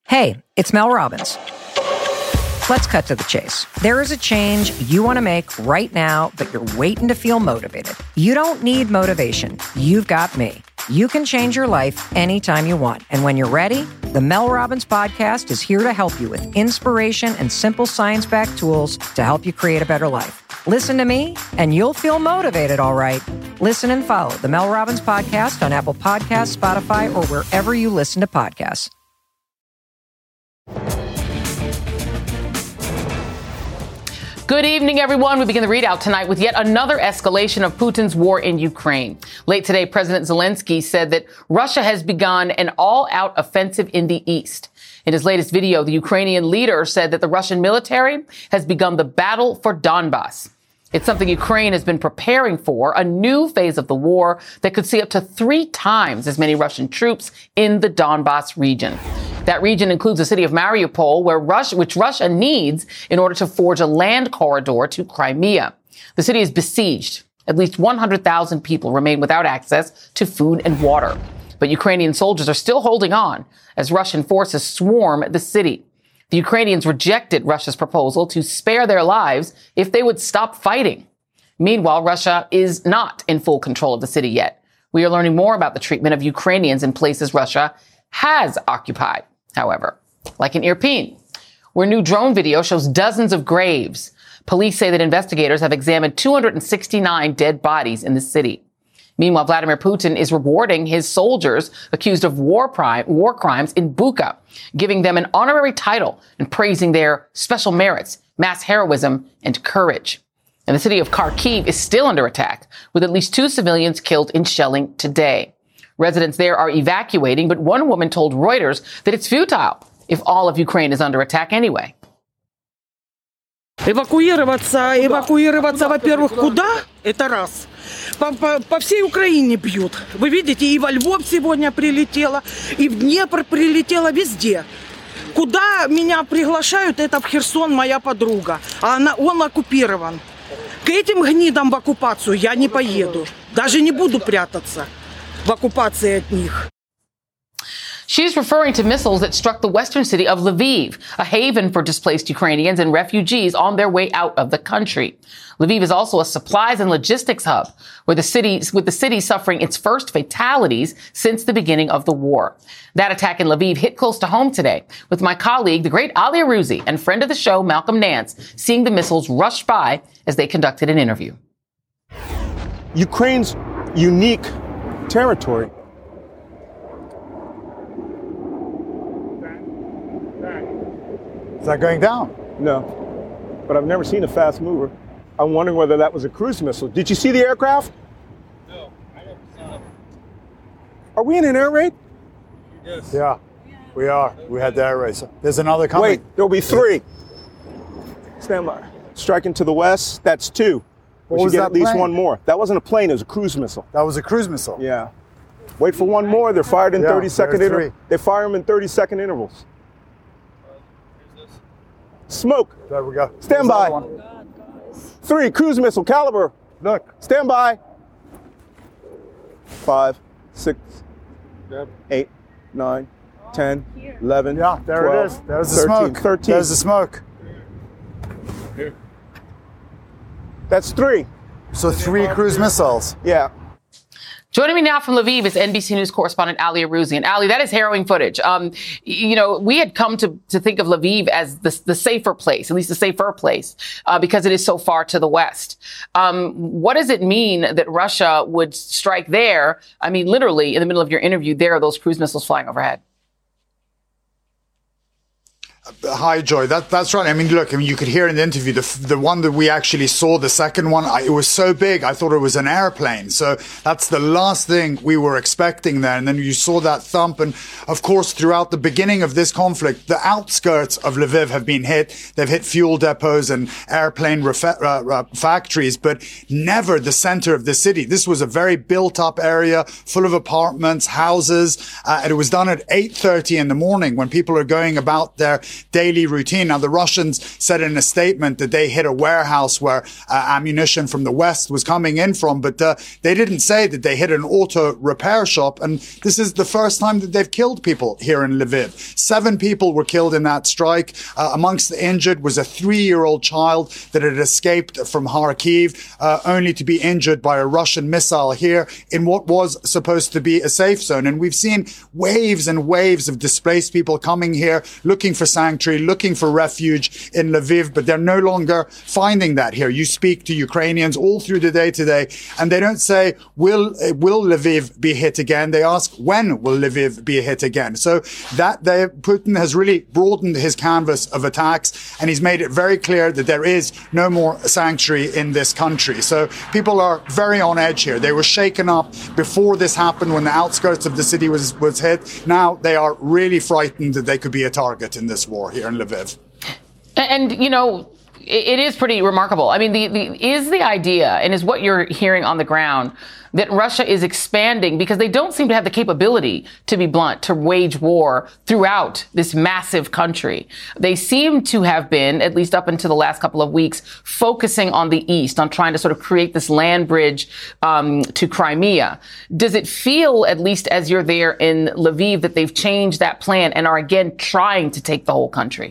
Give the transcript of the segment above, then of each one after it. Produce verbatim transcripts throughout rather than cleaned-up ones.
Hey, it's Mel Robbins. Let's cut to the chase. There is a change you want to make right now, but you're waiting to feel motivated. You don't need motivation. You've got me. You can change your life anytime you want. And when you're ready, the Mel Robbins Podcast is here to help you with inspiration and simple science-backed tools to help you create a better life. Listen to me, and you'll feel motivated, all right. Listen and follow the Mel Robbins Podcast on Apple Podcasts, Spotify, or wherever you listen to podcasts. Good evening, everyone. We begin the readout tonight with yet another escalation of Putin's war in Ukraine. Late today, President Zelensky said that Russia has begun an all-out offensive in the east. In his latest video, the Ukrainian leader said that the Russian military has begun the battle for Donbas. It's something Ukraine has been preparing for, a new phase of the war that could see up to three times as many Russian troops in the Donbas region. That region includes the city of Mariupol, where Russia, which Russia needs in order to forge a land corridor to Crimea. The city is besieged. At least one hundred thousand people remain without access to food and water. But Ukrainian soldiers are still holding on as Russian forces swarm the city. The Ukrainians rejected Russia's proposal to spare their lives if they would stop fighting. Meanwhile, Russia is not in full control of the city yet. We are learning more about the treatment of Ukrainians in places Russia has occupied, however, like in Irpin, where new drone video shows dozens of graves. Police say that investigators have examined two hundred sixty-nine dead bodies in the city. Meanwhile, Vladimir Putin is rewarding his soldiers accused of war, crime, war crimes in Bucha, giving them an honorary title and praising their special merits, mass heroism, and courage. And the city of Kharkiv is still under attack, with at least two civilians killed in shelling today. Residents there are evacuating, but one woman told Reuters that it's futile if all of Ukraine is under attack anyway. Эвакуироваться, эвакуироваться, во-первых, куда? Это раз. По, по, по всей Украине бьют. Вы видите, и во Львов сегодня прилетело, и в Днепр прилетело, везде. Куда меня приглашают, это в Херсон моя подруга. А она, он оккупирован. К этим гнидам в оккупацию я не поеду. Даже не буду прятаться в оккупации от них. She's referring to missiles that struck the western city of Lviv, a haven for displaced Ukrainians and refugees on their way out of the country. Lviv is also a supplies and logistics hub, where the city, with the city suffering its first fatalities since the beginning of the war. That attack in Lviv hit close to home today, with my colleague, the great Ali Arouzi, and friend of the show, Malcolm Nance, seeing the missiles rush by as they conducted an interview. Ukraine's unique territory. Is that going down? No, but I've never seen a fast mover. I'm wondering whether that was a cruise missile. Did you see the aircraft? No, I never saw it. Are we in an air raid? Yes. Yeah, we are. We had the air raid. There's another coming. Wait, there'll be three. Stand by. Striking to the west, that's two. What we was should get that at least plane? one more. That wasn't a plane, it was a cruise missile. That was a cruise missile. Yeah. Wait for one more. They're fired in Yeah, thirty second there are intervals. They fire them in thirty second intervals. Smoke. There we go. Stand There's by. another one. Three, cruise missile caliber. Look. Stand by. Five, six, eight, nine, ten, eleven, Yeah, there twelve, it is. There's the thirteen, smoke. thirteen. There's the smoke. Here. That's three. So three cruise missiles. Yeah. Joining me now from Lviv is N B C News correspondent Ali Arouzi. And Ali, that is harrowing footage. Um, you know, we had come to, to think of Lviv as the, the safer place, at least the safer place, uh, because it is so far to the west. Um, what does it mean that Russia would strike there? I mean, literally, in the middle of your interview, there are those cruise missiles flying overhead. Hi, Joy. That, that's right. I mean, look, I mean, you could hear in the interview, the, the one that we actually saw, the second one, I, it was so big, I thought it was an airplane. So that's the last thing we were expecting there. And then you saw that thump. And of course, throughout the beginning of this conflict, the outskirts of Lviv have been hit. They've hit fuel depots and airplane refa- uh, uh, factories, but never the center of the city. This was a very built up area full of apartments, houses. Uh, and it was done at eight thirty in the morning when people are going about their daily routine. Now, the Russians said in a statement that they hit a warehouse where uh, ammunition from the West was coming in from, but uh, they didn't say that they hit an auto repair shop. And this is the first time that they've killed people here in Lviv. Seven people were killed in that strike. Uh, amongst the injured was a three-year-old child that had escaped from Kharkiv, uh, only to be injured by a Russian missile here in what was supposed to be a safe zone. And we've seen waves and waves of displaced people coming here, looking for sanctuary, looking for refuge in Lviv, but they're no longer finding that here. You speak to Ukrainians all through the day today, and they don't say, will, will Lviv be hit again? They ask, when will Lviv be hit again? So that they, Putin has really broadened his canvas of attacks, and he's made it very clear that there is no more sanctuary in this country. So people are very on edge here. They were shaken up before this happened when the outskirts of the city was, was hit. Now they are really frightened that they could be a target in this war here in Lviv. And, you know, it is pretty remarkable. I mean, the, the is the idea, and is what you're hearing on the ground, that Russia is expanding because they don't seem to have the capability, to be blunt, to wage war throughout this massive country. They seem to have been, at least up until the last couple of weeks, focusing on the east, on trying to sort of create this land bridge um, to Crimea. Does it feel, at least as you're there in Lviv, that they've changed that plan and are again trying to take the whole country?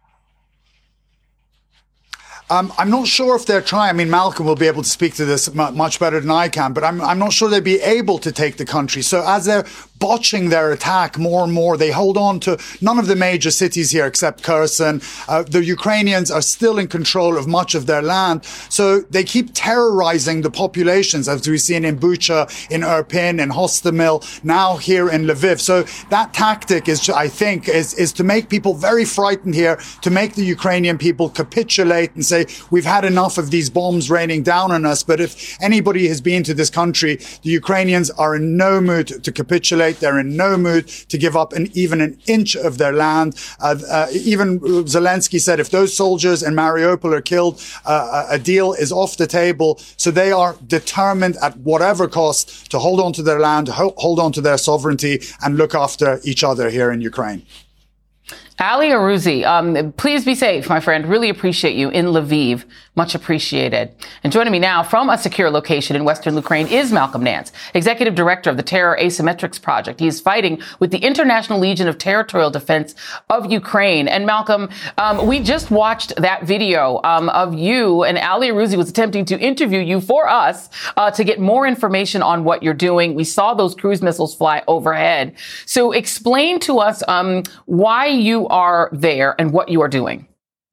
Um, I'm not sure if they're trying. I mean, Malcolm will be able to speak to this m- much better than I can, but I'm, I'm not sure they'd be able to take the country. So as they're botching their attack more and more, they hold on to none of the major cities here except Kherson. Uh, the Ukrainians are still in control of much of their land. So they keep terrorizing the populations, as we've seen in Bucha, in Irpin, in Hostomel, now here in Lviv. So that tactic is, I think, is, is to make people very frightened here, to make the Ukrainian people capitulate and say, we've had enough of these bombs raining down on us. But if anybody has been to this country, the Ukrainians are in no mood to capitulate. They're in no mood to give up an, even an inch of their land. Uh, uh, even Zelensky said if those soldiers in Mariupol are killed, uh, a deal is off the table. So they are determined at whatever cost to hold on to their land, ho- hold on to their sovereignty, and look after each other here in Ukraine. Ali Arouzi, um, please be safe, my friend. Really appreciate you in Lviv. Much appreciated. And joining me now from a secure location in Western Ukraine is Malcolm Nance, Executive Director of the Terror Asymmetrics Project. He is fighting with the International Legion of Territorial Defense of Ukraine. And Malcolm, um, we just watched that video um, of you, and Ali Arouzi was attempting to interview you for us uh, to get more information on what you're doing. We saw those cruise missiles fly overhead. So explain to us um, why you are there and what you are doing.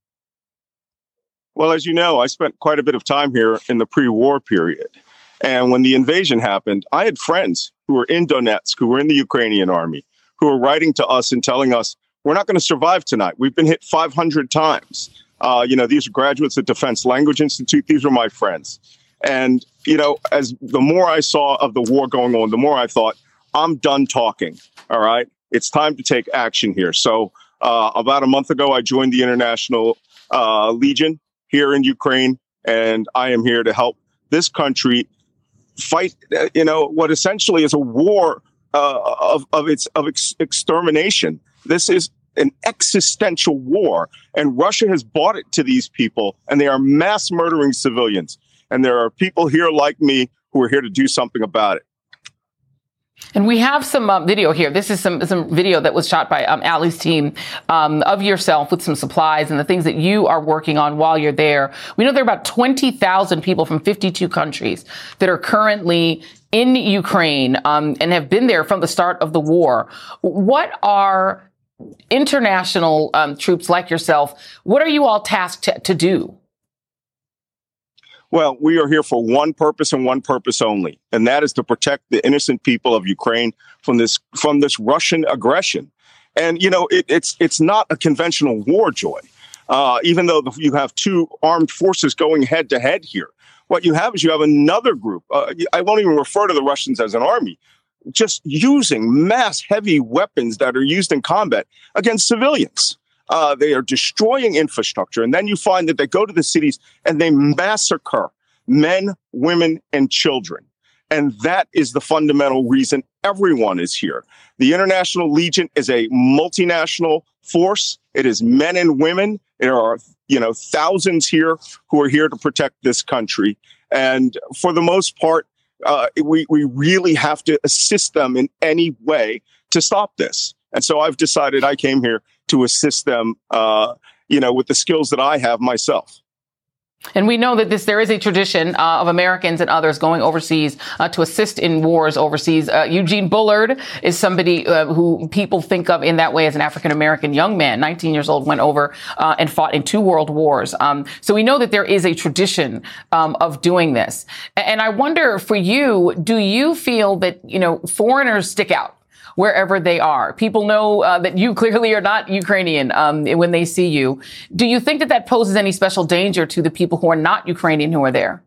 Well, as you know, I spent quite a bit of time here in the pre-war period. And when the invasion happened, I had friends who were in Donetsk, who were in the Ukrainian army, who were writing to us and telling us, we're not going to survive tonight. We've been hit five hundred times. Uh, you know, these are graduates at Defense Language Institute. These were my friends. And, you know, as the more I saw of the war going on, the more I thought, I'm done talking. All right. It's time to take action here. So uh, about a month ago, I joined the International uh, Legion here in Ukraine, and I am here to help this country fight, you know, what essentially is a war uh, of, of its of ex- extermination. This is an existential war, and Russia has bought it to these people, and they are mass murdering civilians. And there are people here like me who are here to do something about it. And we have some um, video here. This is some some video that was shot by um, Ali's team um, of yourself with some supplies and the things that you are working on while you're there. We know there are about twenty thousand people from fifty-two countries that are currently in Ukraine um, and have been there from the start of the war. What are international um, troops like yourself, what are you all tasked to, to do? Well, we are here for one purpose and one purpose only, and that is to protect the innocent people of Ukraine from this from this Russian aggression. And, you know, it, it's it's not a conventional war, Joy, uh, even though you have two armed forces going head to head here. What you have is you have another group. Uh, I won't even refer to the Russians as an army, just using mass heavy weapons that are used in combat against civilians. Uh, they are destroying infrastructure. And then you find that they go to the cities and they massacre men, women, and children. And that is the fundamental reason Everyone is here. The International Legion is a multinational force. It is men and women. There are, you know, thousands here who are here to protect this country. And for the most part, uh, we, we really have to assist them in any way to stop this. And so I've decided I came here to assist them, uh, you know, with the skills that I have myself. And we know that this there is a tradition uh, of Americans and others going overseas uh, to assist in wars overseas. Uh, Eugene Bullard is somebody uh, who people think of in that way as an African-American young man, nineteen years old, went over uh, and fought in two world wars. Um, so we know that there is a tradition um, of doing this. And I wonder for you, do you feel that, you know, foreigners stick out wherever they are? People know uh, that you clearly are not Ukrainian um, when they see you. Do you think that that poses any special danger to the people who are not Ukrainian who are there?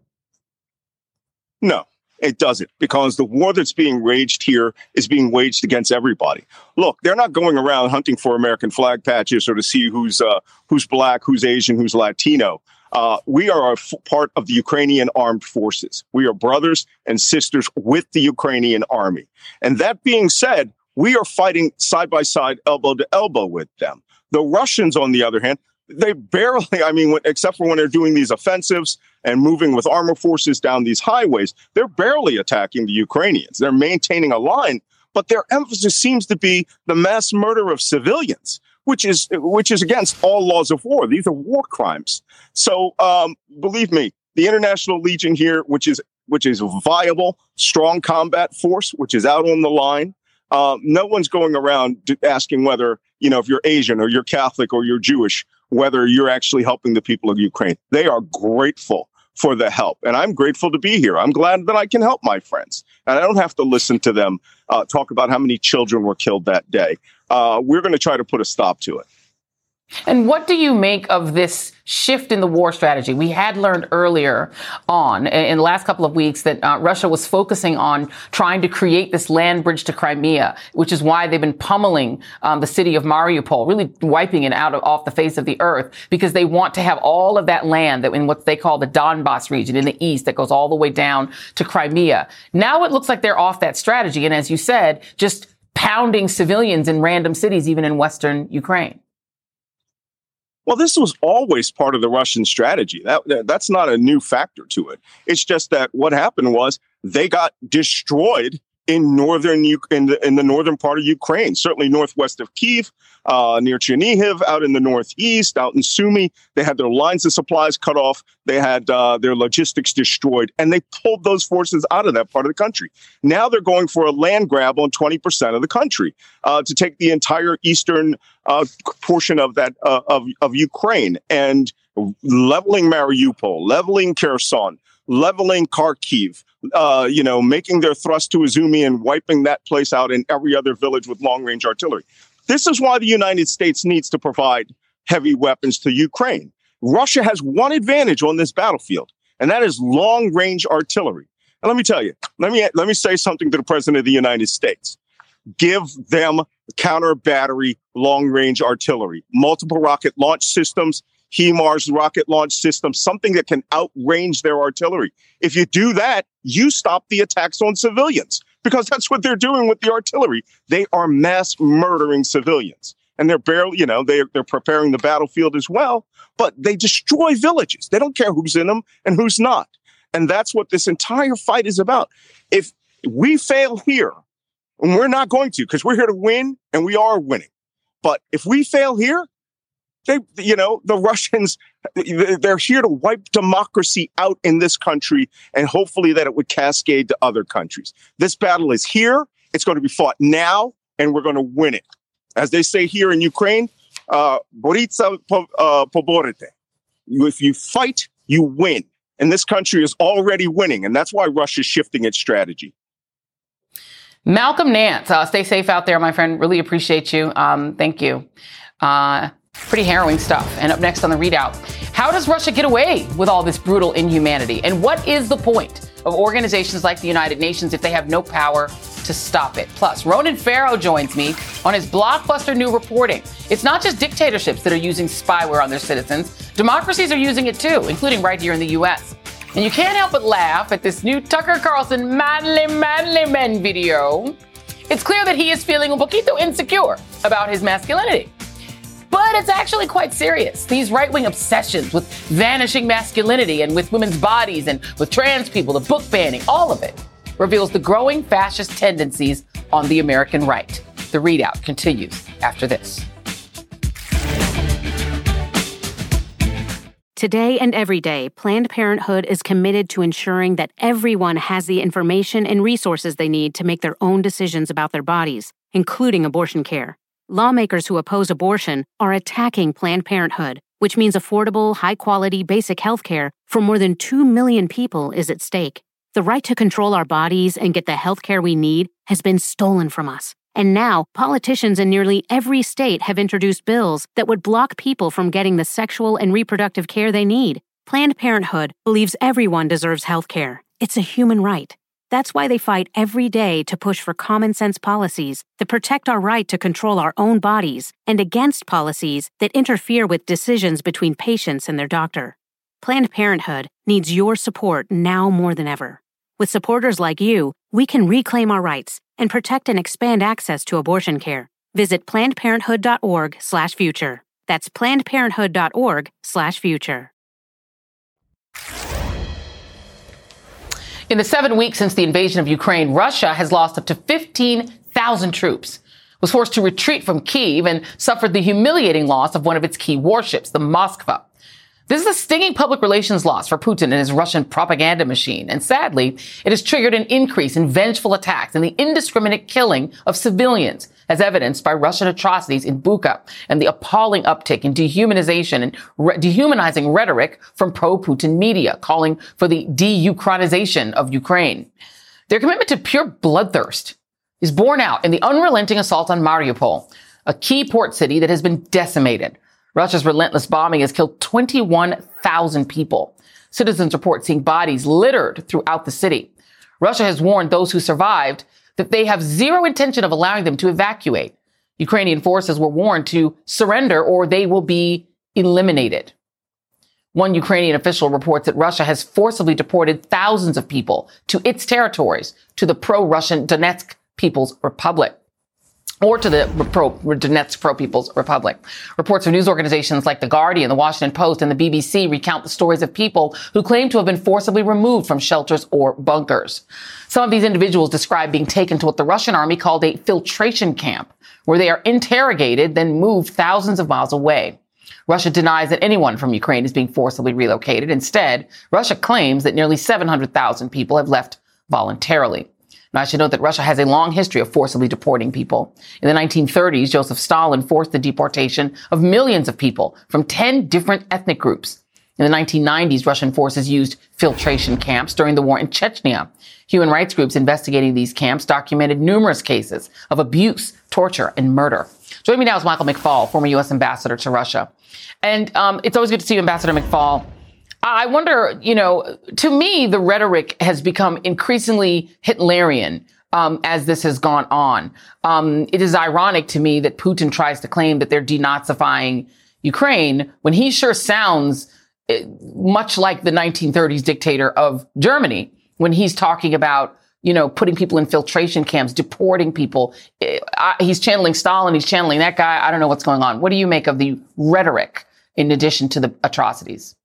No, it doesn't, because the war that's being waged here is being waged against everybody. Look, they're not going around hunting for American flag patches or to see who's uh, who's black, who's Asian, who's Latino. Uh, we are a f- part of the Ukrainian armed forces. We are brothers and sisters with the Ukrainian army. And that being said, we are fighting side by side, elbow to elbow with them. The Russians, on the other hand, they barely, I mean, when, except for when they're doing these offensives and moving with armor forces down these highways, they're barely attacking the Ukrainians. They're maintaining a line, but their emphasis seems to be the mass murder of civilians, which is which is against all laws of war. These are war crimes. So um, believe me, the International Legion here, which is which is a viable, strong combat force, which is out on the line. Uh, no one's going around asking whether, you know, if you're Asian or you're Catholic or you're Jewish, whether you're actually helping the people of Ukraine. They are grateful for the help. And I'm grateful to be here. I'm glad that I can help my friends. And I don't have to listen to them uh, talk about how many children were killed that day. Uh, we're going to try to put a stop to it. And what do you make of this shift in the war strategy? We had learned earlier on in the last couple of weeks that uh, Russia was focusing on trying to create this land bridge to Crimea, which is why they've been pummeling um, the city of Mariupol, really wiping it out of, off the face of the earth, because they want to have all of that land that in what they call the Donbas region in the east that goes all the way down to Crimea. Now it looks like they're off that strategy. And as you said, just pounding civilians in random cities, even in Western Ukraine. Well, this was always part of the Russian strategy. That, that that's not a new factor to it. It's just that what happened was they got destroyed in northern in the in the northern part of Ukraine, certainly northwest of Kyiv, uh, near Chernihiv, out in the northeast, out in Sumy. They had their lines of supplies cut off. They had uh, their logistics destroyed, and they pulled those forces out of that part of the country. Now they're going for a land grab on twenty percent of the country uh, to take the entire eastern uh, portion of that uh, of of Ukraine and leveling Mariupol, leveling Kherson, leveling Kharkiv. Uh, you know, making their thrust to Izumi and wiping that place out in every other village with long-range artillery. This is why the United States needs to provide heavy weapons to Ukraine. Russia has one advantage on this battlefield, and that is long-range artillery. And let me tell you, let me let me say something to the President of the United States. Give them counter-battery long-range artillery, multiple rocket launch systems, HIMARS rocket launch system, something that can outrange their artillery. If you do that, you stop the attacks on civilians, because that's what they're doing with the artillery. They are mass murdering civilians, and they're barely, you know, they're, they're preparing the battlefield as well, but they destroy villages. They don't care who's in them and who's not. And that's what this entire fight is about. If we fail here, and we're not going to, because we're here to win, and we are winning. But if we fail here, They, you know, the Russians, they're here to wipe democracy out in this country, and hopefully that it would cascade to other countries. This battle is here. It's going to be fought now, and we're going to win it. As they say here in Ukraine, uh, Boritsa poborite. If you fight, you win. And this country is already winning, and that's why Russia's shifting its strategy. Malcolm Nance, uh, stay safe out there, my friend. Really appreciate you. Um, thank you. Uh, Pretty harrowing stuff. And up next on the ReidOut, how does Russia get away with all this brutal inhumanity? And what is the point of organizations like the United Nations if they have no power to stop it? Plus, Ronan Farrow joins me on his blockbuster new reporting. It's not just dictatorships that are using spyware on their citizens. Democracies are using it too, including right here in the U S. And you can't help but laugh at this new Tucker Carlson Manly Manly Men video It's clear that he is feeling un poquito insecure about his masculinity. But it's actually quite serious. These right-wing obsessions with vanishing masculinity and with women's bodies and with trans people, the book banning, all of it reveals the growing fascist tendencies on the American right. The ReidOut continues after this. Today and every day, Planned Parenthood is committed to ensuring that everyone has the information and resources they need to make their own decisions about their bodies, including abortion care. Lawmakers who oppose abortion are attacking Planned Parenthood, which means affordable, high-quality, basic health care for more than two million people is at stake. The right to control our bodies and get the health care we need has been stolen from us. And now, politicians in nearly every state have introduced bills that would block people from getting the sexual and reproductive care they need. Planned Parenthood believes everyone deserves health care. It's a human right. That's why they fight every day to push for common-sense policies that protect our right to control our own bodies and against policies that interfere with decisions between patients and their doctor. Planned Parenthood needs your support now more than ever. With supporters like you, we can reclaim our rights and protect and expand access to abortion care. Visit plannedparenthood.org slash future. That's plannedparenthood.org slash future. In the seven weeks since the invasion of Ukraine, Russia has lost up to fifteen thousand troops, was forced to retreat from Kyiv, and suffered the humiliating loss of one of its key warships, the Moskva. This is a stinging public relations loss for Putin and his Russian propaganda machine. And sadly, it has triggered an increase in vengeful attacks and the indiscriminate killing of civilians, as evidenced by Russian atrocities in Bucha and the appalling uptick in dehumanization and re- dehumanizing rhetoric from pro-Putin media, calling for the de-Ukrainization of Ukraine. Their commitment to pure bloodthirst is borne out in the unrelenting assault on Mariupol, a key port city that has been decimated. Russia's relentless bombing has killed twenty-one thousand people. Citizens report seeing bodies littered throughout the city. Russia has warned those who survived that they have zero intention of allowing them to evacuate. Ukrainian forces were warned to surrender or they will be eliminated. One Ukrainian official reports that Russia has forcibly deported thousands of people to its territories, to the pro-Russian Donetsk People's Republic, or to the pro, Donetsk Pro-People's Republic. Reports from news organizations like The Guardian, The Washington Post, and the B B C recount the stories of people who claim to have been forcibly removed from shelters or bunkers. Some of these individuals describe being taken to what the Russian army called a filtration camp, where they are interrogated, then moved thousands of miles away. Russia denies that anyone from Ukraine is being forcibly relocated. Instead, Russia claims that nearly seven hundred thousand people have left voluntarily. Now, I should note that Russia has a long history of forcibly deporting people. In the nineteen thirties, Joseph Stalin forced the deportation of millions of people from ten different ethnic groups. In the nineteen nineties, Russian forces used filtration camps during the war in Chechnya. Human rights groups investigating these camps documented numerous cases of abuse, torture, and murder. Joining me now is Michael McFaul, former U S ambassador to Russia. And um, it's always good to see you, Ambassador McFaul. I wonder, you know, to me, the rhetoric has become increasingly Hitlerian um, as this has gone on. Um, it is ironic to me that Putin tries to claim that they're denazifying Ukraine when he sure sounds much like the nineteen thirties dictator of Germany when he's talking about, you know, putting people in filtration camps, deporting people. He's channeling Stalin. He's channeling that guy. I don't know what's going on. What do you make of the rhetoric in addition to the atrocities?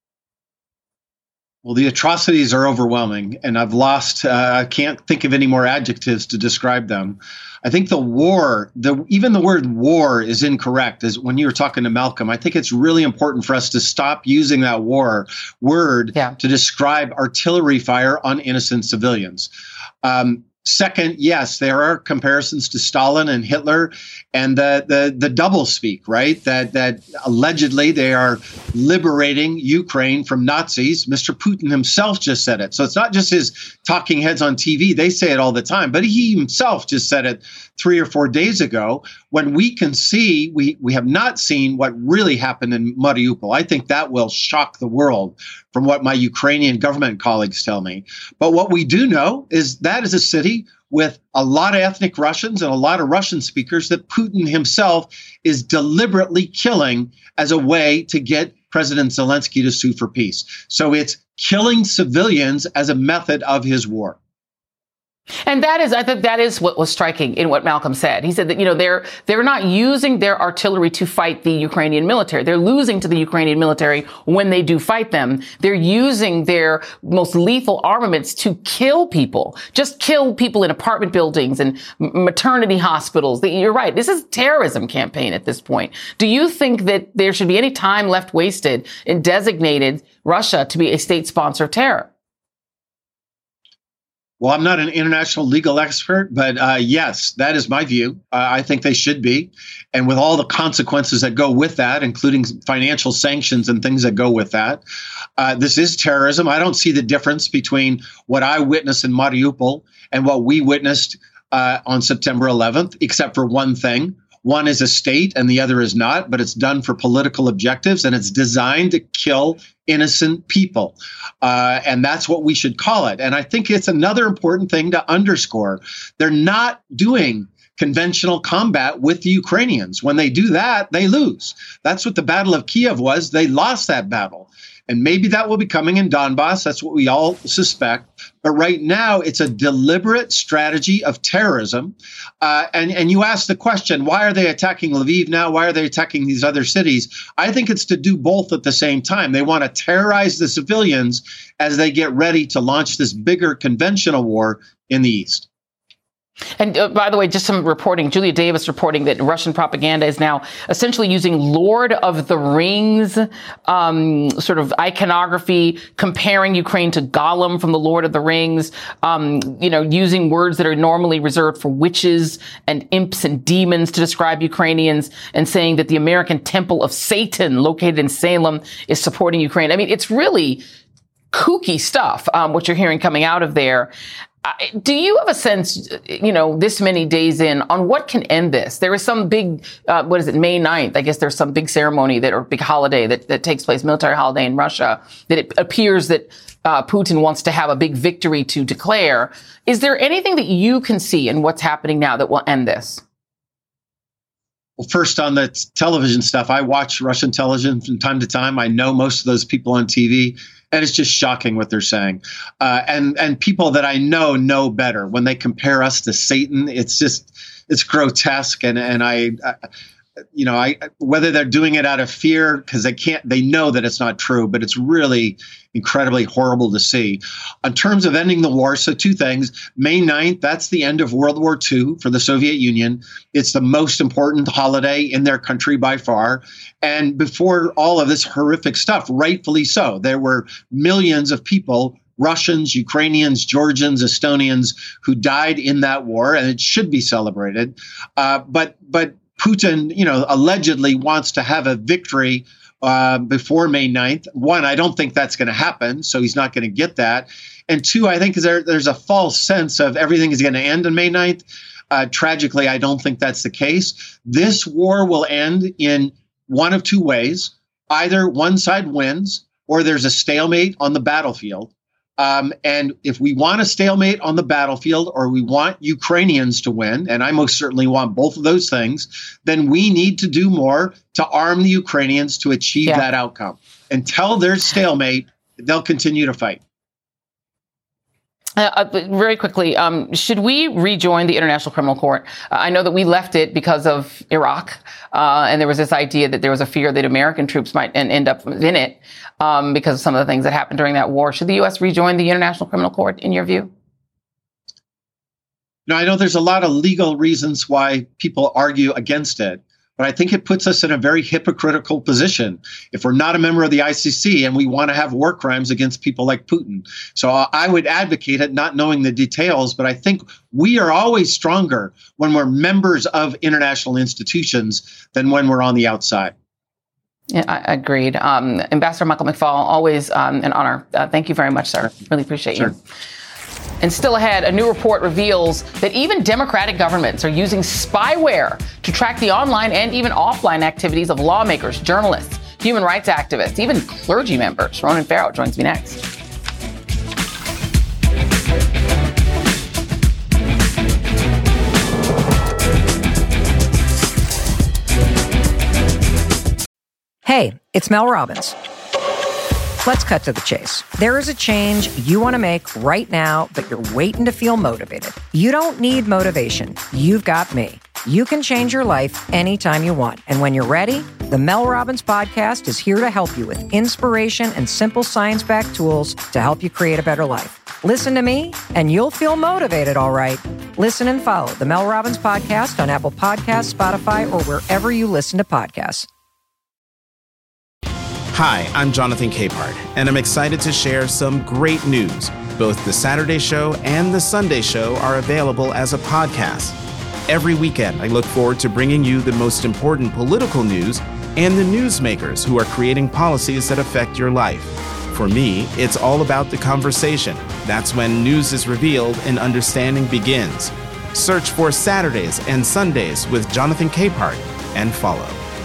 Well, the atrocities are overwhelming, and I've lost, uh, I can't think of any more adjectives to describe them. I think the war, the even the word war is incorrect. As when you were talking to Malcolm, I think it's really important for us to stop using that war word yeah. to describe artillery fire on innocent civilians. Um, Second, yes, there are comparisons to Stalin and Hitler and the the, the doublespeak, right? That that allegedly they are liberating Ukraine from Nazis. Mister Putin himself just said it. So it's not just his talking heads on T V. They say it all the time. But he himself just said it three or four days ago when we can see we, we have not seen what really happened in Mariupol. I think that will shock the world from what my Ukrainian government colleagues tell me. But what we do know is that is a city with a lot of ethnic Russians and a lot of Russian speakers that Putin himself is deliberately killing as a way to get President Zelensky to sue for peace. So it's killing civilians as a method of his war. And that is, I think that is what was striking in what Malcolm said. He said that, you know, they're, they're not using their artillery to fight the Ukrainian military. They're losing to the Ukrainian military when they do fight them. They're using their most lethal armaments to kill people, just kill people in apartment buildings and maternity hospitals. You're right. This is a terrorism campaign at this point. Do you think that there should be any time left wasted in designating Russia to be a state sponsor of terror? Well, I'm not an international legal expert, but uh, yes, that is my view. Uh, I think they should be. And with all the consequences that go with that, including financial sanctions and things that go with that, uh, this is terrorism. I don't see the difference between what I witnessed in Mariupol and what we witnessed uh, on September eleventh, except for one thing. One is a state and the other is not, but it's done for political objectives and it's designed to kill innocent people. Uh, and that's what we should call it. And I think it's another important thing to underscore. They're not doing conventional combat with the Ukrainians. When they do that, they lose. That's what the Battle of Kiev was. They lost that battle. And maybe that will be coming in Donbass. That's what we all suspect. But right now, it's a deliberate strategy of terrorism. Uh, and, and you ask the question, why are they attacking Lviv now? Why are they attacking these other cities? I think it's to do both at the same time. They want to terrorize the civilians as they get ready to launch this bigger conventional war in the east. And uh, by the way, just some reporting, Julia Davis reporting that Russian propaganda is now essentially using Lord of the Rings um, sort of iconography, comparing Ukraine to Gollum from the Lord of the Rings, um, you know, using words that are normally reserved for witches and imps and demons to describe Ukrainians, and saying that the American Temple of Satan located in Salem is supporting Ukraine. I mean, it's really kooky stuff, um, what you're hearing coming out of there. Do you have a sense, you know, this many days in, on what can end this? There is some big, uh, what is it, May ninth? I guess there's some big ceremony that or big holiday that, that takes place, military holiday in Russia, that it appears that uh, Putin wants to have a big victory to declare. Is there anything that you can see in what's happening now that will end this? Well, first on the t- television stuff, I watch Russian television from time to time. I know most of those people on T V. And it's just shocking what they're saying. Uh, and, and people that I know know better. When they compare us to Satan, it's just, it's grotesque. And, and I, I you know, I, whether they're doing it out of fear because they can't, they know that it's not true, but it's really incredibly horrible to see. In terms of ending the war, so two things. May ninth, that's the end of World War Two for the Soviet Union. It's the most important holiday in their country by far. And before all of this horrific stuff, rightfully so, there were millions of people, Russians, Ukrainians, Georgians, Estonians, who died in that war, and it should be celebrated. Uh, but but Putin, you know, allegedly wants to have a victory uh, before May ninth. One, I don't think that's going to happen, so he's not going to get that. And two, I think there, there's a false sense of everything is going to end on May ninth. Uh, tragically, I don't think that's the case. This war will end in one of two ways. Either one side wins or there's a stalemate on the battlefield. Um, and if we want a stalemate on the battlefield or we want Ukrainians to win, and I most certainly want both of those things, then we need to do more to arm the Ukrainians to achieve yeah. that outcome. Until there's stalemate, they'll continue to fight. Uh, very quickly, um, should we rejoin the International Criminal Court? Uh, I know that we left it because of Iraq, uh, and there was this idea that there was a fear that American troops might end up in it um, because of some of the things that happened during that war. Should the U S rejoin the International Criminal Court, in your view? No, I know there's a lot of legal reasons why people argue against it. But I think it puts us in a very hypocritical position if we're not a member of the I C C and we want to have war crimes against people like Putin. So uh, I would advocate it, not knowing the details, but I think we are always stronger when we're members of international institutions than when we're on the outside. Yeah, I agreed. Um, Ambassador Michael McFaul, always um, an honor. Uh, thank you very much, sir. Really appreciate sure. you. And still ahead, a new report reveals that even Democratic governments are using spyware to track the online and even offline activities of lawmakers, journalists, human rights activists, even clergy members. Ronan Farrow joins me next. Hey, it's Mel Robbins. Let's cut to the chase. There is a change you want to make right now, but you're waiting to feel motivated. You don't need motivation. You've got me. You can change your life anytime you want. And when you're ready, the Mel Robbins Podcast is here to help you with inspiration and simple science-backed tools to help you create a better life. Listen to me, and you'll feel motivated, all right. Listen and follow the Mel Robbins Podcast on Apple Podcasts, Spotify, or wherever you listen to podcasts. Hi, I'm Jonathan Capehart, and I'm excited to share some great news. Both the Saturday Show and the Sunday Show are available as a podcast. Every weekend, I look forward to bringing you the most important political news and the newsmakers who are creating policies that affect your life. For me, it's all about the conversation. That's when news is revealed and understanding begins. Search for Saturdays and Sundays with Jonathan Capehart and follow.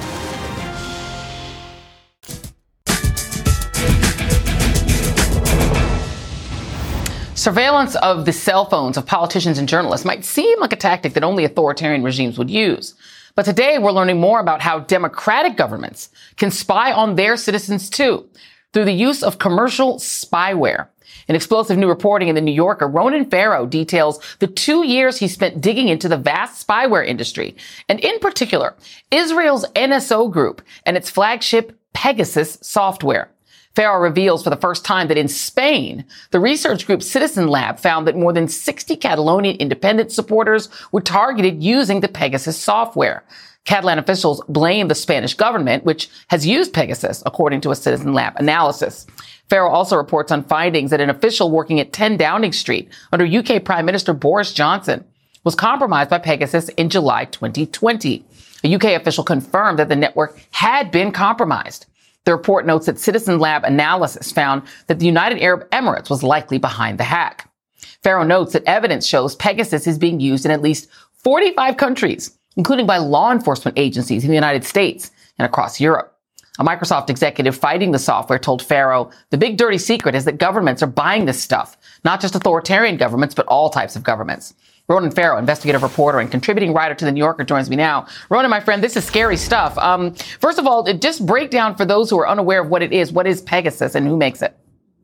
Surveillance of the cell phones of politicians and journalists might seem like a tactic that only authoritarian regimes would use. But today we're learning more about how democratic governments can spy on their citizens too, through the use of commercial spyware. In explosive new reporting in The New Yorker, Ronan Farrow details the two years he spent digging into the vast spyware industry, and in particular, Israel's N S O group and its flagship Pegasus software. Farrow reveals for the first time that in Spain, the research group Citizen Lab found that more than sixty Catalonian independent supporters were targeted using the Pegasus software. Catalan officials blame the Spanish government, which has used Pegasus, according to a Citizen Lab analysis. Farrow also reports on findings that an official working at ten Downing Street under U K Prime Minister Boris Johnson was compromised by Pegasus in July twenty twenty. A U K official confirmed that the network had been compromised. The report notes that Citizen Lab analysis found that the United Arab Emirates was likely behind the hack. Farrow notes that evidence shows Pegasus is being used in at least forty-five countries, including by law enforcement agencies in the United States and across Europe. A Microsoft executive fighting the software told Farrow the big dirty secret is that governments are buying this stuff, not just authoritarian governments, but all types of governments. Ronan Farrow, investigative reporter and contributing writer to The New Yorker, joins me now. Ronan, my friend, this is scary stuff. Um, first of all, just break down for those who are unaware of what it is. What is Pegasus and who makes it?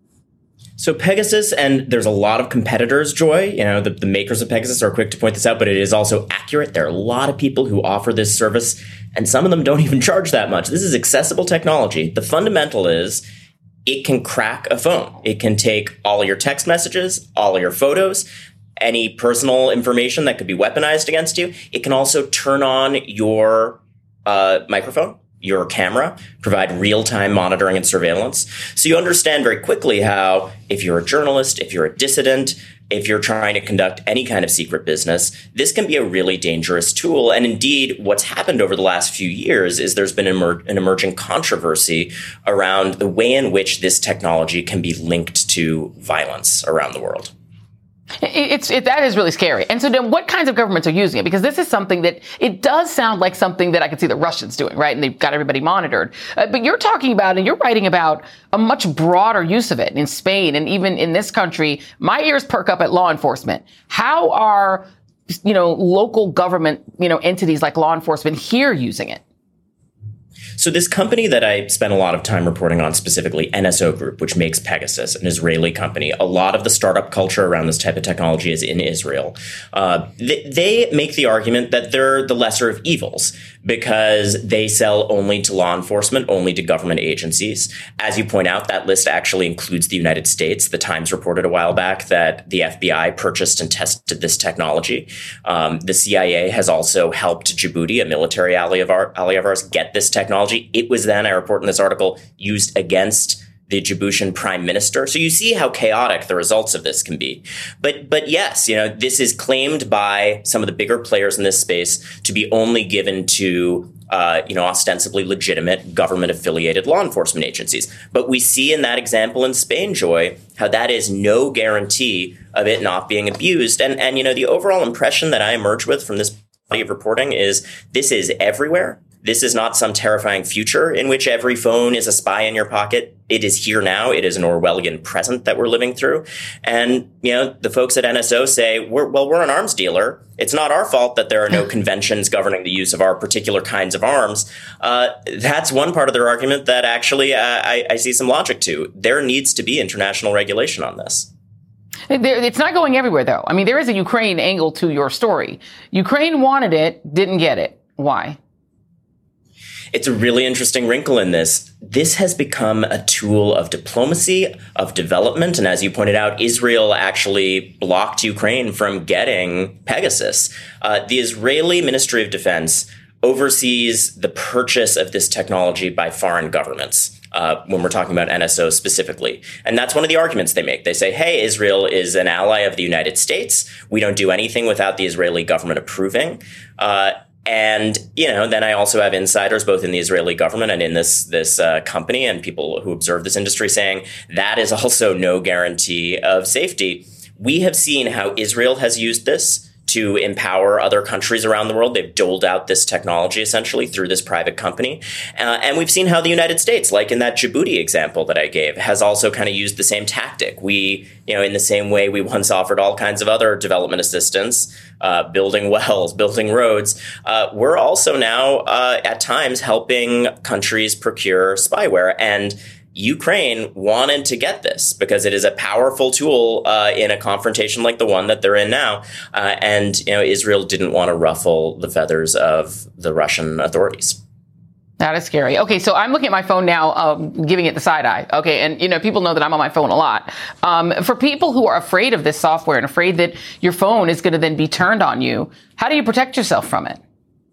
So Pegasus, and there's a lot of competitors, Joy. You know, the, the makers of Pegasus are quick to point this out, but it is also accurate. There are a lot of people who offer this service, and some of them don't even charge that much. This is accessible technology. The fundamental is it can crack a phone. It can take all of your text messages, all of your photos, any personal information that could be weaponized against you. It can also turn on your uh, microphone, your camera, provide real-time monitoring and surveillance. So you understand very quickly how if you're a journalist, if you're a dissident, if you're trying to conduct any kind of secret business, this can be a really dangerous tool. And indeed, what's happened over the last few years is there's been emer- an emerging controversy around the way in which this technology can be linked to violence around the world. It's it, that is really scary. And so then what kinds of governments are using it? Because this is something that it does sound like something that I could see the Russians doing, right? And they've got everybody monitored. Uh, but you're talking about and you're writing about a much broader use of it in Spain and even in this country. My ears perk up at law enforcement. How are, you know, local government, you know, entities like law enforcement here using it? So this company that I spent a lot of time reporting on, specifically N S O Group, which makes Pegasus, an Israeli company, a lot of the startup culture around this type of technology is in Israel. Uh, they, they make the argument that they're the lesser of evils because they sell only to law enforcement, only to government agencies. As you point out, that list actually includes the United States. The Times reported a while back that the F B I purchased and tested this technology. Um, the C I A has also helped Djibouti, a military ally of, our, ally of ours, get this technology. It was then, I report in this article, used against the Djiboutian prime minister. So you see how chaotic the results of this can be. But but yes, you know, this is claimed by some of the bigger players in this space to be only given to, uh, you know, ostensibly legitimate government-affiliated law enforcement agencies. But we see in that example in Spain, Joy, how that is no guarantee of it not being abused. And, and you know, the overall impression that I emerge with from this body of reporting is this is everywhere. This is not some terrifying future in which every phone is a spy in your pocket. It is here now. It is an Orwellian present that we're living through. And, you know, the folks at N S O say, we're, well, we're an arms dealer. It's not our fault that there are no conventions governing the use of our particular kinds of arms. Uh, that's one part of their argument that actually uh, I, I see some logic to. There needs to be international regulation on this. It's not going everywhere, though. I mean, there is a Ukraine angle to your story. Ukraine wanted it, didn't get it. Why? It's a really interesting wrinkle in this. This has become a tool of diplomacy, of development. And as you pointed out, Israel actually blocked Ukraine from getting Pegasus. Uh, the Israeli Ministry of Defense oversees the purchase of this technology by foreign governments. Uh, when we're talking about N S O specifically. And that's one of the arguments they make. They say, hey, Israel is an ally of the United States. We don't do anything without the Israeli government approving. Uh, and, you know, then I also have insiders both in the Israeli government and in this this uh, company and people who observe this industry saying that is also no guarantee of safety. We have seen how Israel has used this to empower other countries around the world. They've doled out this technology essentially through this private company. Uh, and we've seen how the United States, like in that Djibouti example that I gave, has also kind of used the same tactic. We, you know, in the same way we once offered all kinds of other development assistance, uh, building wells, building roads, uh, we're also now uh, at times helping countries procure spyware. And Ukraine wanted to get this because it is a powerful tool uh, in a confrontation like the one that they're in now. Uh, and, you know, Israel didn't want to ruffle the feathers of the Russian authorities. That is scary. Okay, so I'm looking at my phone now, um, giving it the side eye. Okay, and, you know, people know that I'm on my phone a lot. Um, for people who are afraid of this software and afraid that your phone is going to then be turned on you, how do you protect yourself from it?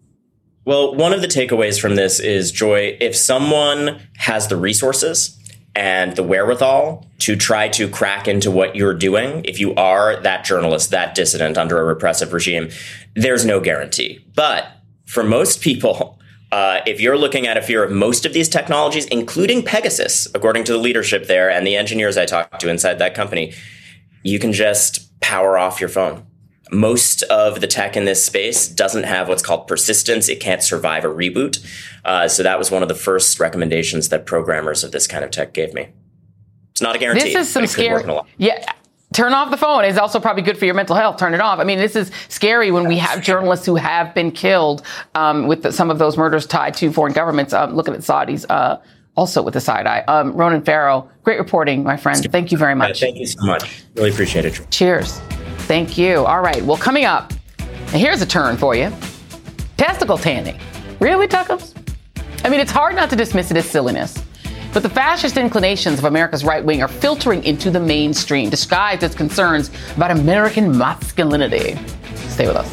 Well, one of the takeaways from this is, Joy, if someone has the resources and the wherewithal to try to crack into what you're doing, if you are that journalist, that dissident under a repressive regime, there's no guarantee. But for most people, uh, if you're looking at a fear of most of these technologies, including Pegasus, according to the leadership there and the engineers I talked to inside that company, you can just power off your phone. Most of the tech in this space doesn't have what's called persistence. It can't survive a reboot. Uh, so that was one of the first recommendations that programmers of this kind of tech gave me. It's not a guarantee. This is some scary. Yeah. Turn off the phone. It's also probably good for your mental health. Turn it off. I mean, this is scary when we have journalists who have been killed um, with the, some of those murders tied to foreign governments. Um, looking at Saudis, uh, also with the side eye. Um, Ronan Farrow, great reporting, my friend. Thank you very much. Uh, thank you so much. Really appreciate it. Cheers. Thank you. All right. Well, coming up, and here's a turn for you. Testicle tanning. Really, Tuckums? I mean, it's hard not to dismiss it as silliness. But the fascist inclinations of America's right wing are filtering into the mainstream, disguised as concerns about American masculinity. Stay with us.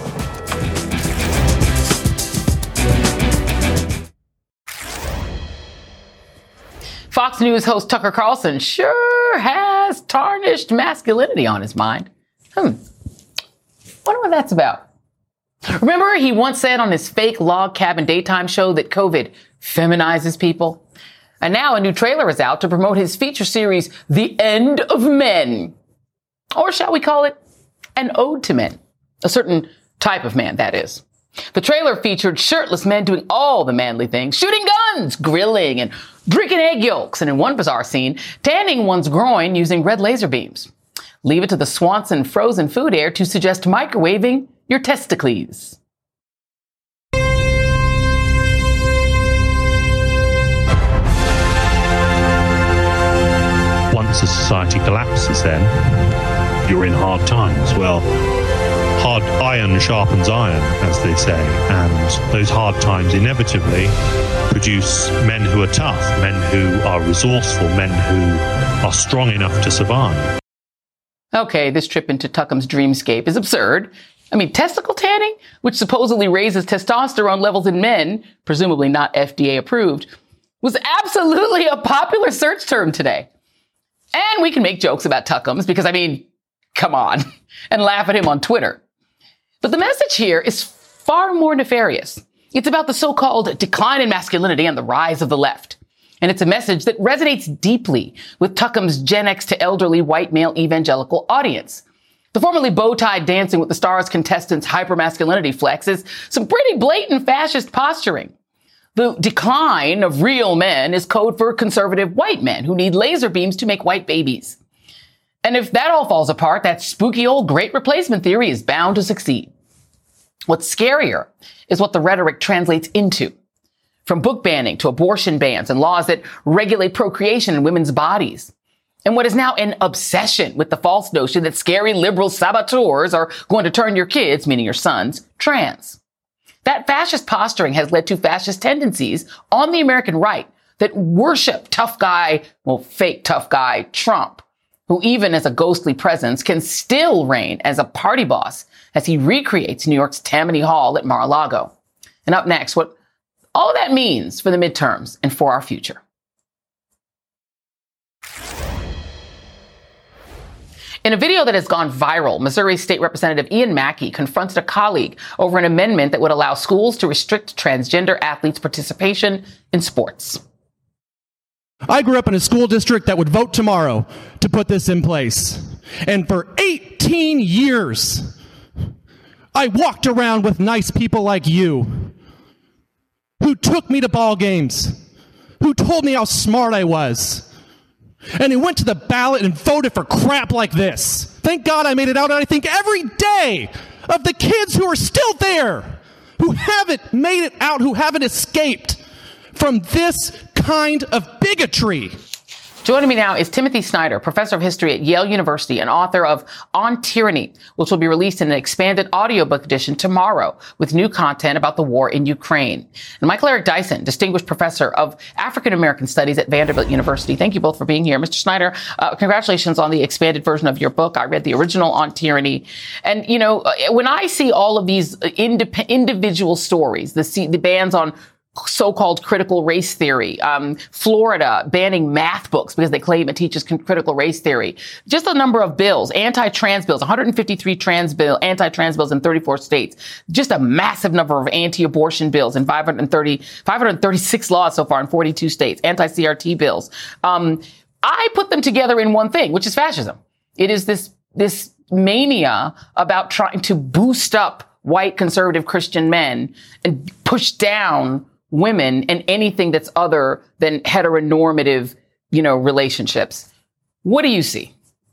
Fox News host Tucker Carlson sure has tarnished masculinity on his mind. Hmm. Wonder what that's about. Remember, he once said on his fake log cabin daytime show that COVID feminizes people? And now a new trailer is out to promote his feature series, The End of Men. Or shall we call it an ode to men? A certain type of man, that is. The trailer featured shirtless men doing all the manly things, shooting guns, grilling, and drinking egg yolks. And in one bizarre scene, tanning one's groin using red laser beams. Leave it to the Swanson frozen food air to suggest microwaving your testicles. Once a society collapses, then you're in hard times. Well, hard iron sharpens iron, as they say, and those hard times inevitably produce men who are tough, men who are resourceful, men who are strong enough to survive. Okay, this trip into Tuckham's dreamscape is absurd. I mean, testicle tanning, which supposedly raises testosterone levels in men, presumably not F D A approved, was absolutely a popular search term today. And we can make jokes about Tuckham's because, I mean, come on, and laugh at him on Twitter. But the message here is far more nefarious. It's about the so-called decline in masculinity and the rise of the left. And it's a message that resonates deeply with Tuckham's Gen X to elderly white male evangelical audience. The formerly bow-tied Dancing with the Stars contestant's hypermasculinity flex is some pretty blatant fascist posturing. The decline of real men is code for conservative white men who need laser beams to make white babies. And if that all falls apart, that spooky old great replacement theory is bound to succeed. What's scarier is what the rhetoric translates into. From book banning to abortion bans and laws that regulate procreation in women's bodies. And what is now an obsession with the false notion that scary liberal saboteurs are going to turn your kids, meaning your sons, trans. That fascist posturing has led to fascist tendencies on the American right that worship tough guy, well, fake tough guy, Trump, who even as a ghostly presence can still reign as a party boss as he recreates New York's Tammany Hall at Mar-a-Lago. And up next, what all of that means for the midterms and for our future. In a video that has gone viral, Missouri State Representative Ian Mackey confronted a colleague over an amendment that would allow schools to restrict transgender athletes' participation in sports. I grew up in a school district that would vote tomorrow to put this in place. And for eighteen years, I walked around with nice people like you who took me to ball games, who told me how smart I was. And he went to the ballot and voted for crap like this. Thank God I made it out, and I think every day of the kids who are still there, who haven't made it out, who haven't escaped from this kind of bigotry. Joining me now is Timothy Snyder, professor of history at Yale University and author of On Tyranny, which will be released in an expanded audiobook edition tomorrow with new content about the war in Ukraine. And Michael Eric Dyson, distinguished professor of African American studies at Vanderbilt University. Thank you both for being here. Mister Snyder, uh, congratulations on the expanded version of your book. I read the original On Tyranny. And, you know, when I see all of these indip- individual stories, the, the bans on so-called critical race theory, um, Florida banning math books because they claim it teaches critical race theory. Just a number of bills, anti-trans bills, one hundred fifty-three trans bill, anti-trans bills in thirty-four states. Just a massive number of anti-abortion bills in five hundred thirty, five hundred thirty-six laws so far in forty-two states, anti-C R T bills. Um, I put them together in one thing, which is fascism. It is this, this mania about trying to boost up white conservative Christian men and push down women and anything that's other than heteronormative, you know, relationships. What do you see?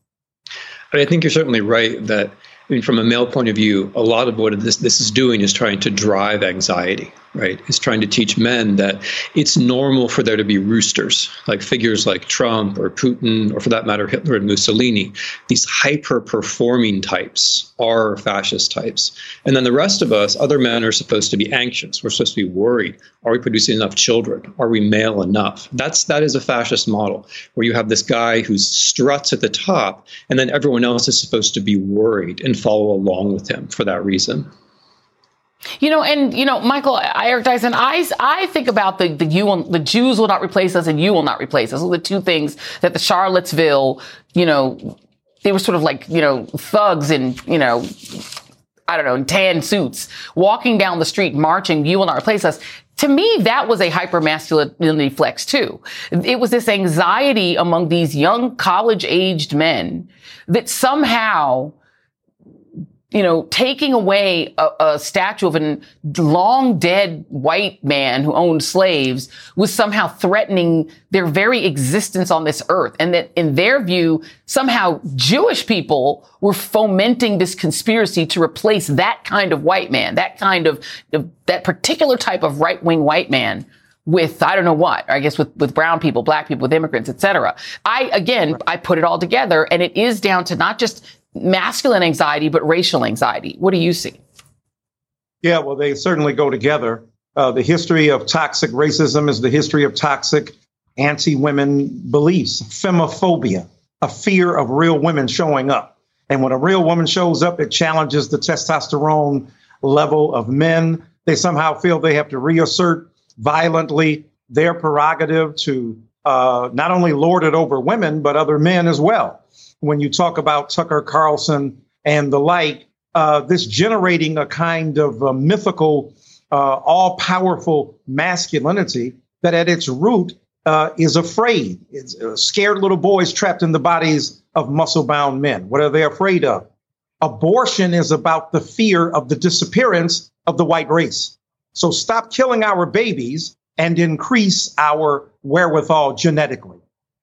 I think you're certainly right that, I mean, from a male point of view, a lot of what this this is doing is trying to drive anxiety, right? It's trying to teach men that it's normal for there to be roosters, like figures like Trump or Putin, or for that matter, Hitler and Mussolini. These hyper-performing types are fascist types. And then the rest of us, other men, are supposed to be anxious. We're supposed to be worried. Are we producing enough children? Are we male enough? That's, that is a fascist model, where you have this guy who struts at the top, and then everyone else is supposed to be worried and follow along with him for that reason. You know, and, you know, Michael, Eric Dyson, I, I think about the, the, you will, the Jews will not replace us and you will not replace us. Those are the two things that the Charlottesville, you know, they were sort of like, you know, thugs in, you know, I don't know, in tan suits, walking down the street, marching, you will not replace us. To me, that was a hyper-masculinity flex, too. It was this anxiety among these young college-aged men that somehow, you know, taking away a, a statue of a long dead white man who owned slaves was somehow threatening their very existence on this earth. And that in their view, somehow Jewish people were fomenting this conspiracy to replace that kind of white man, that kind of, of that particular type of right-wing white man with, I don't know what, I guess with, with brown people, black people, with immigrants, et cetera. I, again, I put it all together, and it is down to not just masculine anxiety, but racial anxiety. What do you see? Yeah, well, they certainly go together. Uh, the history of toxic racism is the history of toxic anti-women beliefs, femophobia, a fear of real women showing up. And when a real woman shows up, it challenges the testosterone level of men. They somehow feel they have to reassert violently their prerogative to uh, not only lord it over women, but other men as well. When you talk about Tucker Carlson and the like, uh, this generating a kind of uh, mythical, uh, all-powerful masculinity that at its root uh, is afraid. It's uh, scared little boys trapped in the bodies of muscle-bound men. What are they afraid of? Abortion is about the fear of the disappearance of the white race. So stop killing our babies and increase our wherewithal genetically.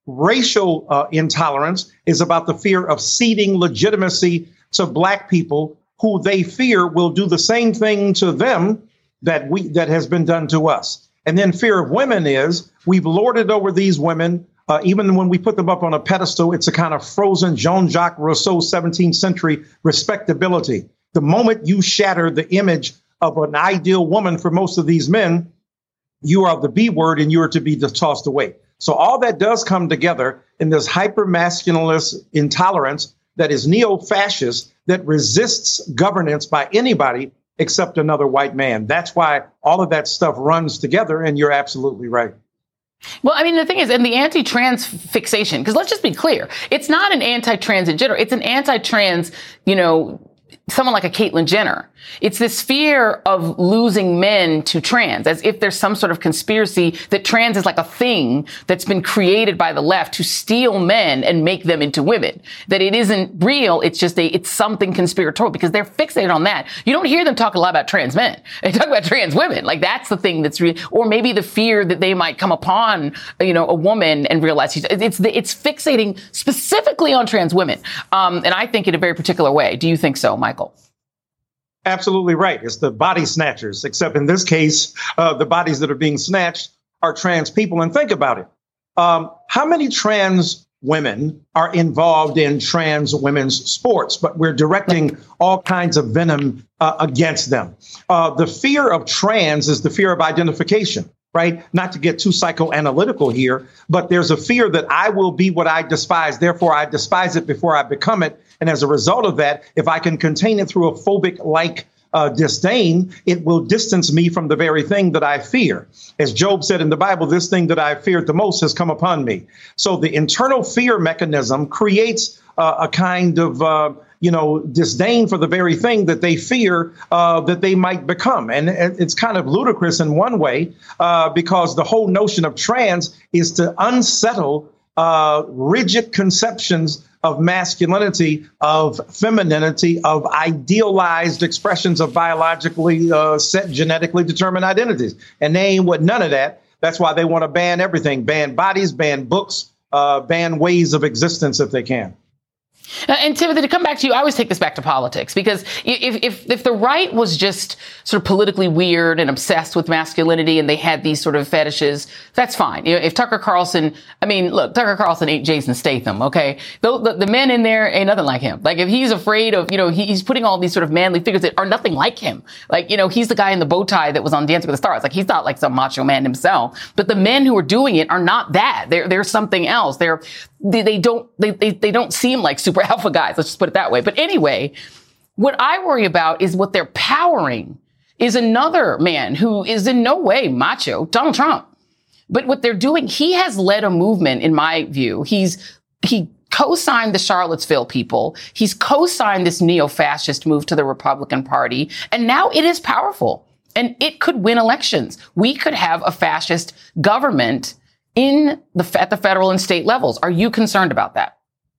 Racial uh, intolerance is about the fear of ceding legitimacy to Black people who they fear will do the same thing to them that we that has been done to us. And then fear of women is we've lorded over these women. Uh, even when we put them up on a pedestal, it's a kind of frozen Jean-Jacques Rousseau seventeenth century respectability. The moment you shatter the image of an ideal woman for most of these men, you are the B word and you are to be tossed away. So all that does come together in this hyper-masculinist intolerance that is neo-fascist that resists governance by anybody except another white man. That's why all of that stuff runs together, and you're absolutely right. Well, I mean, the thing is, and the anti-trans fixation, because let's just be clear, it's not an anti-trans in general. It's an anti-trans, you know, someone like a Caitlyn Jenner. It's this fear of losing men to trans, as if there's some sort of conspiracy that trans is like a thing that's been created by the left to steal men and make them into women. That it isn't real. It's just a, it's something conspiratorial because they're fixated on that. You don't hear them talk a lot about trans men. They talk about trans women. Like that's the thing that's real. Or maybe the fear that they might come upon, you know, a woman and realize she's, it's, the, it's fixating specifically on trans women. Um, and I think in a very particular way. Do you think so, Michael? Absolutely right. It's the body snatchers, except in this case, uh, the bodies that are being snatched are trans people. And think about it. Um, how many trans women are involved in trans women's sports? But we're directing all kinds of venom uh, against them. Uh, the fear of trans is the fear of identification, right? Not to get too psychoanalytical here, but there's a fear that I will be what I despise. Therefore, I despise it before I become it. And as a result of that, if I can contain it through a phobic-like uh, disdain, it will distance me from the very thing that I fear. As Job said in the Bible, this thing that I feared the most has come upon me. So the internal fear mechanism creates uh, a kind of, uh, you know, disdain for the very thing that they fear uh, that they might become. And it's kind of ludicrous in one way, uh, because the whole notion of trans is to unsettle uh, rigid conceptions of masculinity, of femininity, of idealized expressions of biologically uh, set, genetically determined identities. And they ain't with none of that. That's why they want to ban everything, ban bodies, ban books, uh, ban ways of existence if they can. Uh, and Timothy, to come back to you, I always take this back to politics, because if, if, if the right was just sort of politically weird and obsessed with masculinity and they had these sort of fetishes, that's fine. You know, if Tucker Carlson, I mean, look, Tucker Carlson ain't Jason Statham, okay? The, the, the men in there ain't nothing like him. Like if he's afraid of, you know, he, he's putting all these sort of manly figures that are nothing like him. Like, you know, he's the guy in the bow tie that was on Dancing with the Stars. Like he's not like some macho man himself, but the men who are doing it are not that. They're, they're something else. They're, they, they don't, they, they, they don't seem like super alpha guys. Let's just put it that way. But anyway, what I worry about is what they're powering is another man who is in no way macho, Donald Trump. But what they're doing, he has led a movement, in my view. He's, he co-signed the Charlottesville people. He's co-signed this neo-fascist move to the Republican Party. And now it is powerful and it could win elections. We could have a fascist government in the, at the federal and state levels. Are you concerned about that?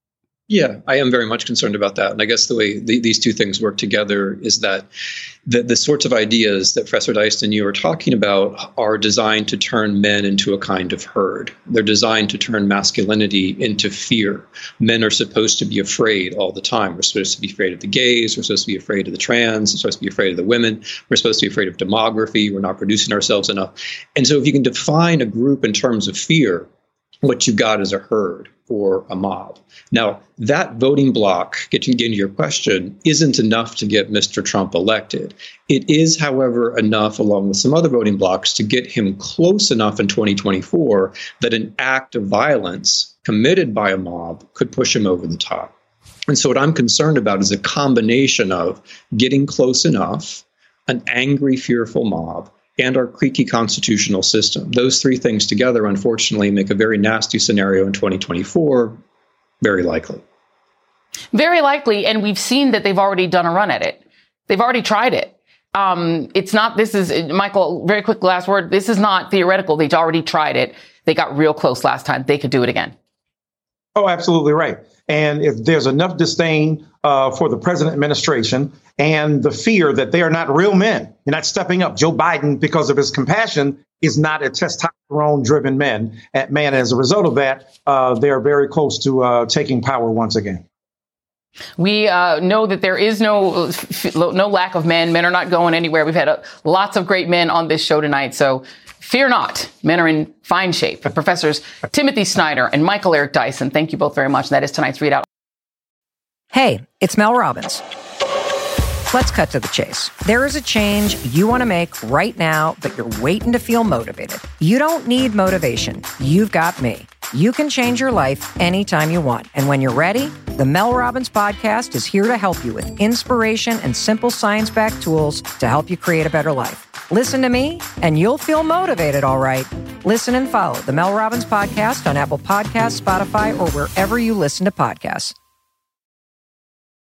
Yeah, I am very much concerned about that. And I guess the way the, these two things work together is that the, the sorts of ideas that Professor Deist and you are talking about are designed to turn men into a kind of herd. They're designed to turn masculinity into fear. Men are supposed to be afraid all the time. We're supposed to be afraid of the gays. We're supposed to be afraid of the trans. We're supposed to be afraid of the women. We're supposed to be afraid of demography. We're not producing ourselves enough. And so if you can define a group in terms of fear, what you've got is a herd or a mob. Now, that voting bloc, getting into your question, isn't enough to get Mister Trump elected. It is, however, enough, along with some other voting blocs, to get him close enough in twenty twenty-four that an act of violence committed by a mob could push him over the top. And so what I'm concerned about is a combination of getting close enough, an angry, fearful mob, and our creaky constitutional system. Those three things together, unfortunately, make a very nasty scenario in twenty twenty-four, very likely. Very likely, and we've seen that they've already done a run at it. They've already tried it. Um, it's not, this is, Michael, very quick last word, this is not theoretical. They've already tried it. They got real close last time. They could do it again. Oh, absolutely right. And if there's enough disdain uh, for the president administration and the fear that they are not real men. You're not stepping up. Joe Biden, because of his compassion, is not a testosterone-driven man. Man, as a result of that, uh, they are very close to uh, taking power once again. We uh, know that there is no no lack of men. Men are not going anywhere. We've had uh, lots of great men on this show tonight, so fear not. Men are in fine shape. Professors Timothy Snyder and Michael Eric Dyson, thank you both very much. That is tonight's ReidOut. Hey, it's Mel Robbins. Let's cut to the chase. There is a change you want to make right now, but you're waiting to feel motivated. You don't need motivation. You've got me. You can change your life anytime you want. And when you're ready, the Mel Robbins Podcast is here to help you with inspiration and simple science-backed tools to help you create a better life. Listen to me, and you'll feel motivated, all right. Listen and follow the Mel Robbins Podcast on Apple Podcasts, Spotify, or wherever you listen to podcasts.